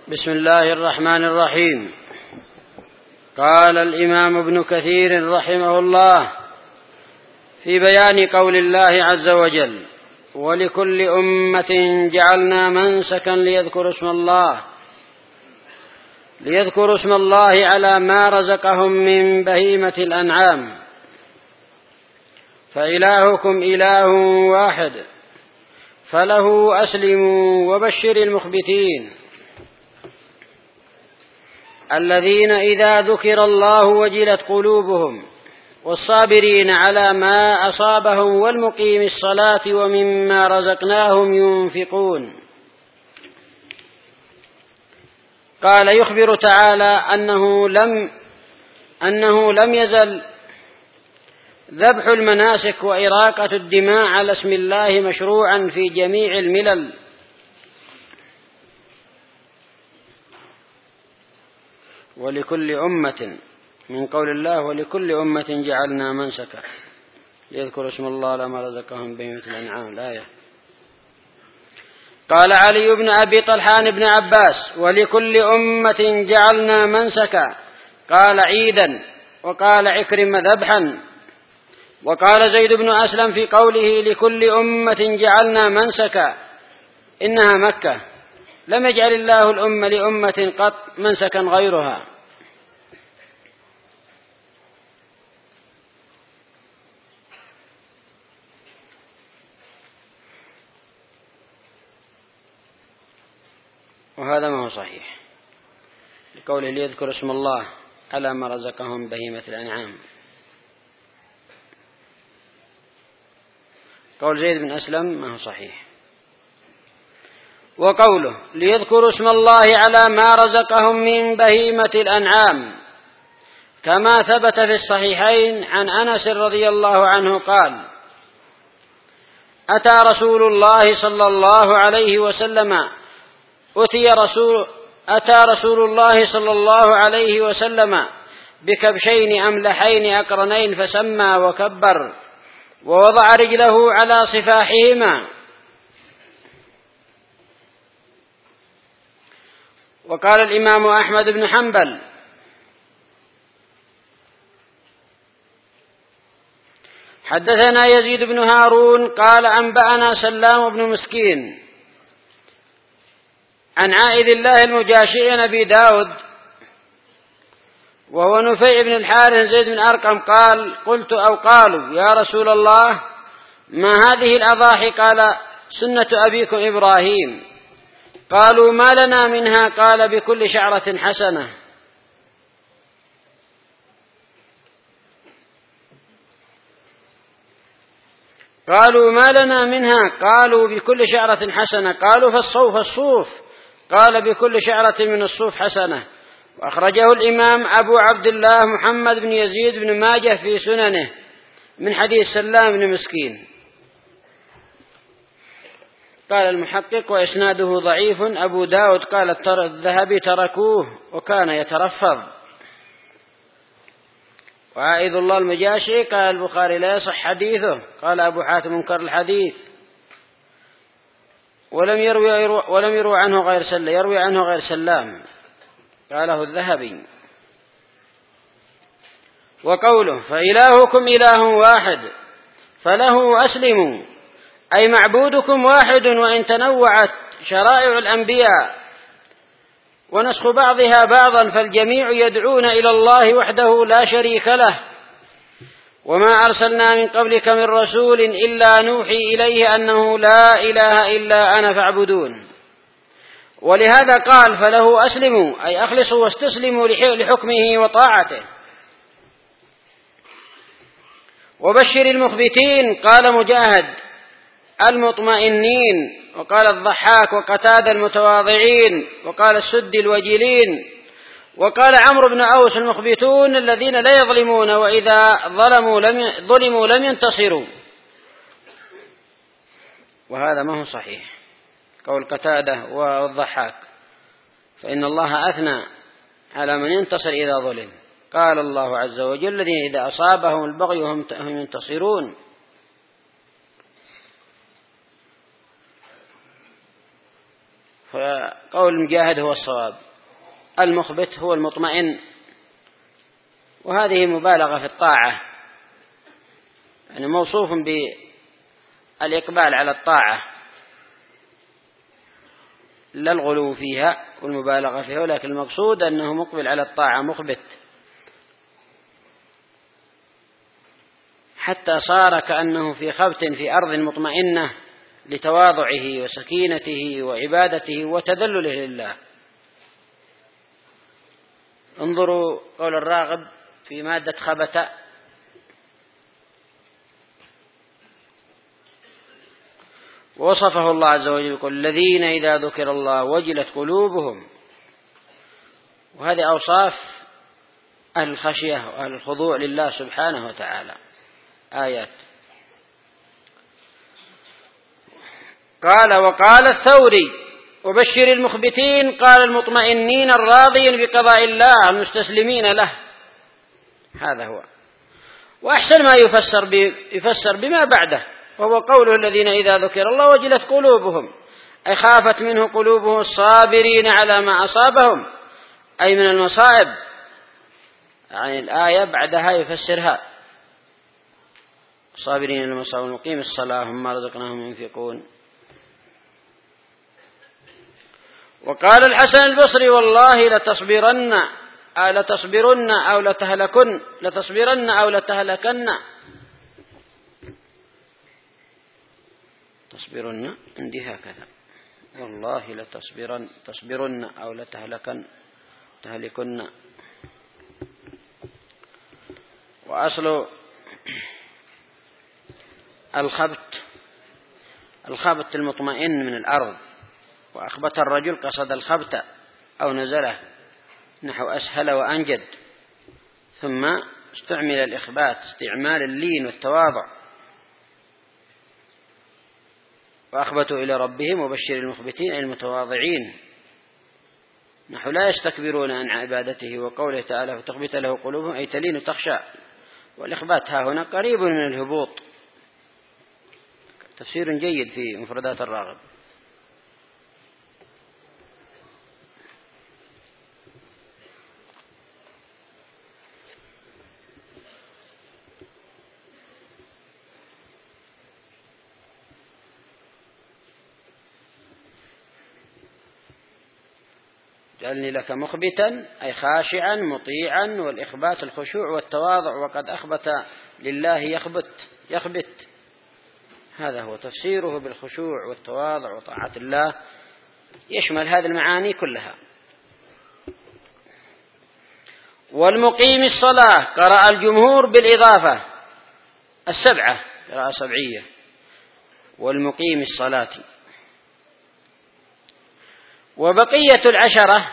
بسم الله الرحمن الرحيم. قال الإمام ابن كثير رحمه الله في بيان قول الله عز وجل: ولكل أمة جعلنا منسكا ليذكروا اسم الله على ما رزقهم من بهيمة الأنعام، فإلهكم إله واحد فله أسلموا وبشر المخبتين الذين إذا ذكر الله وجلت قلوبهم والصابرين على ما أصابهم والمقيم الصلاة ومما رزقناهم ينفقون. قال يخبر تعالى أنه لم يزل ذبح المناسك وإراقة الدماء على اسم الله مشروعا في جميع الملل، ولكل أمة من قول الله ولكل أمة جعلنا منسكا ليذكروا اسم الله لما رزقهم بهيمة الأنعام الآية. قال علي بن أبي طلحان بن عباس: ولكل أمة جعلنا منسكا، قال عيدا، وقال عكرمة ذبحا. وقال زيد بن أسلم في قوله لكل أمة جعلنا منسكا إنها مكة، لم يجعل الله الأمة لأمة قط منسكا غيرها. وهذا ما هو صحيح لقوله ليذكر اسم الله على ما رزقهم بهيمة الأنعام. قول زيد بن أسلم ما هو صحيح. وقوله ليذكروا اسم الله على ما رزقهم من بهيمة الأنعام كما ثبت في الصحيحين عن أنس رضي الله عنه قال: أتى رسول الله صلى الله عليه وسلم بكبشين أملحين أقرنين فسمى وكبر ووضع رجله على صفاحهما. وقال الإمام أحمد بن حنبل: حدثنا يزيد بن هارون قال أنبأنا سلام بن مسكين عن عائذ الله المجاشعي عن أبي داود وهو نفيع بن الحارث زيد بن أرقم قال: قلت أو قالوا يا رسول الله ما هذه الأضاحي؟ قال: سنة أبيكم إبراهيم. قالوا ما لنا منها؟ قال: بكل شعرة حسنة. قالوا ما لنا منها؟ قالوا بكل شعرة حسنة. قالوا فالصوف؟ قال: بكل شعرة من الصوف حسنة. وأخرجه الإمام أبو عبد الله محمد بن يزيد بن ماجه في سننه من حديث سلام بن مسكين. قال المحقق: وإسناده ضعيف. أبو داود قال الذهبي تركوه وكان يترفض. وعائذ الله المجاشعي قال البخاري لا يصح حديثه. قال أبو حاتم منكر الحديث ولم يروي عنه غير سلام، قاله الذهبي. وقوله فإلهكم إله واحد فله أسلموا، أي معبودكم واحد، وإن تنوعت شرائع الأنبياء ونسخ بعضها بعضا فالجميع يدعون إلى الله وحده لا شريك له. وما أرسلنا من قبلك من رسول إلا نوحي إليه أنه لا إله إلا أنا فاعبدون. ولهذا قال فله أسلموا، أي أخلصوا واستسلموا لحكمه وطاعته. وبشر المخبتين، قال مجاهد المطمئنين، وقال الضحاك وقتادة المتواضعين، وقال السد الوجلين، وقال عمرو بن أوس المخبتون الذين لا يظلمون وإذا ظلموا لم ينتصروا. وهذا ما هو صحيح قول قتادة والضحاك، فإن الله أثنى على من ينتصر إذا ظلم. قال الله عز وجل الذين إذا أصابهم البغي هم ينتصرون. فقول المجاهد هو الصواب، المخبت هو المطمئن. وهذه مبالغة في الطاعة، يعني موصوف بالإقبال على الطاعة لا الغلو فيها والمبالغة فيها، ولكن المقصود أنه مقبل على الطاعة مخبت، حتى صار كأنه في خبت في أرض مطمئنة لتواضعه وسكينته وعبادته وتذلله لله. انظروا قول الراغب في مادة خبت: وصفه الله عز وجل يقول: الذين إذا ذكر الله وجلت قلوبهم. وهذه أوصاف أهل الخشية وأهل الخضوع لله سبحانه وتعالى. آيات. قال: وقال الثوري: وبشر المخبتين، قال المطمئنين الراضين بقضاء الله المستسلمين له. هذا هو. وأحسن ما يفسر بما بعده، وهو قوله: الذين إذا ذكر الله وجلت قلوبهم، أي خافت منه قلوبهم الصابرين على ما أصابهم، أي من المصائب. يعني الآية بعدها يفسرها: الصابرين المصائب والمقيم الصلاة ومما رزقناهم ينفقون. وقال الحسن البصري: والله لتصبرن أو لتهلكن، لتصبرن أو لتهلكن. تصبرن عندي هكذا: والله تصبرن أو لتهلكن، تهلكن. وأصل الخبت المطمئن من الأرض، وأخبت الرجل قصد الخبت أو نزله نحو أسهل وأنجد، ثم استعمل الإخبات استعمال اللين والتواضع. وأخبتوا إلى ربهم وبشر المخبتين أي المتواضعين، نحو لا يستكبرون عن عبادته. وقوله تعالى: فتخبت له قلوبهم أي تلين وتخشى. والإخبات ها هنا قريب من الهبوط. تفسير جيد في مفردات الراغب. جعلني لك مخبتا أي خاشعا مطيعا، والإخبات الخشوع والتواضع، وقد أخبت لله يخبت. هذا هو تفسيره بالخشوع والتواضع وطاعة الله، يشمل هذه المعاني كلها. والمقيم الصلاة قرأ الجمهور بالإضافة السبعة، قراءة سبعية: والمقيم الصلاة. وبقية العشرة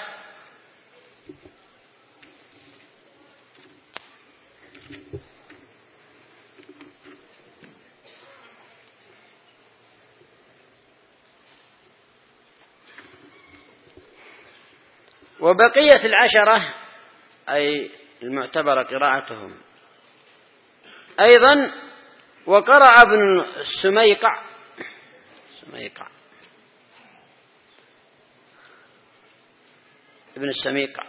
أي المعتبرة قراءتهم أيضا. وقرأ ابن السميقع ابن السميقع: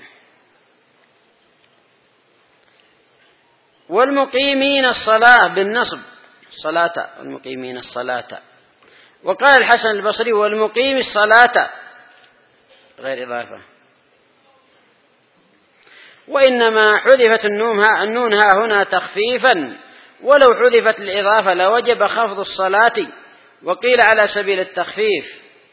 والمقيمين الصلاة بالنصب صلاة، والمقيمين الصلاة. وقال الحسن البصري: والمقيم الصلاة غير إضافة. وإنما حذفت النون ها هنا تخفيفا، ولو حذفت الإضافة لوجب خفض الصلاة، وقيل على سبيل التخفيف،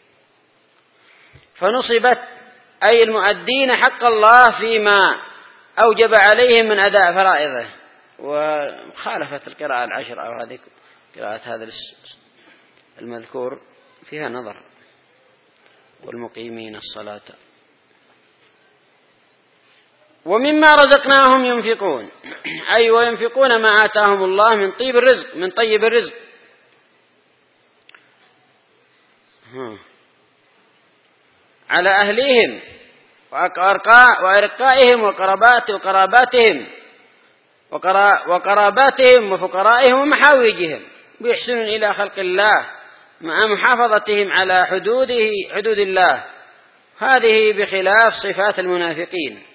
فنصبت أي المؤدين حق الله فيما أوجب عليهم من أداء فرائضه. وخالفت القراءة العشر أو هذه قراءة هذا المذكور فيها نظر. والمقيمين الصلاة. ومما رزقناهم ينفقون، أي وينفقون ما آتاهم الله من طيب الرزق على أهليهم وأرقائهم وقراباتهم وفقرائهم ومحاويجهم، ويحسنون إلى خلق الله مع محافظتهم على حدود الله، هذه بخلاف صفات المنافقين.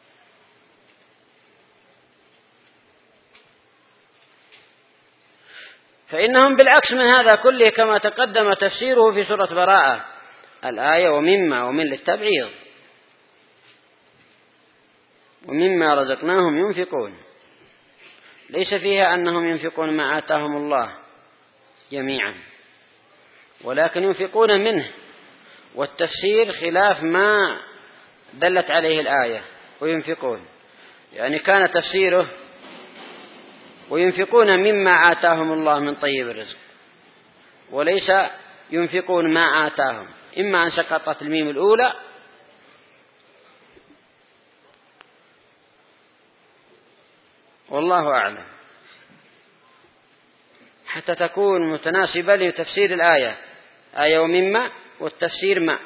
فإنهم بالعكس من هذا كله كما تقدم تفسيره في سورة براءة الآية ومن للتبعيض، ومما رزقناهم ينفقون، ليس فيها أنهم ينفقون ما آتاهم الله جميعا، ولكن ينفقون منه، والتفسير خلاف ما دلت عليه الآية وينفقون، يعني كان تفسيره وينفقون مما آتاهم الله من طيب الرزق، وليس ينفقون ما آتاهم، إما أن سقطت الميم الأولى والله أعلم، حتى تكون متناسبة لتفسير الآية، آية ومما والتفسير ما.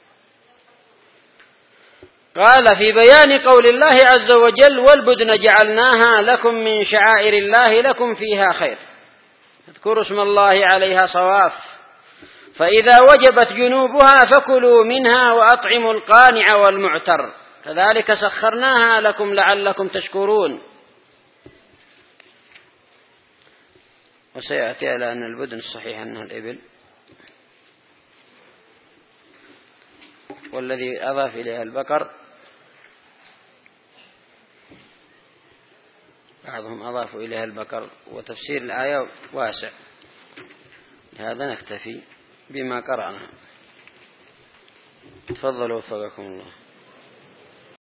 قال في بيان قول الله عز وجل: والبدن جعلناها لكم من شعائر الله لكم فيها خير، اذكروا اسم الله عليها صواف، فإذا وجبت جنوبها فكلوا منها وأطعموا القانع والمعتر، كذلك سخرناها لكم لعلكم تشكرون. وسيأتي على أن البدن الصحيح أنها الإبل، والذي أضاف إليها البقر بعضهم أضافوا إليها البقر، وتفسير الآية واسع، لهذا نكتفي بما قرأنا. تفضلوا وفقكم الله.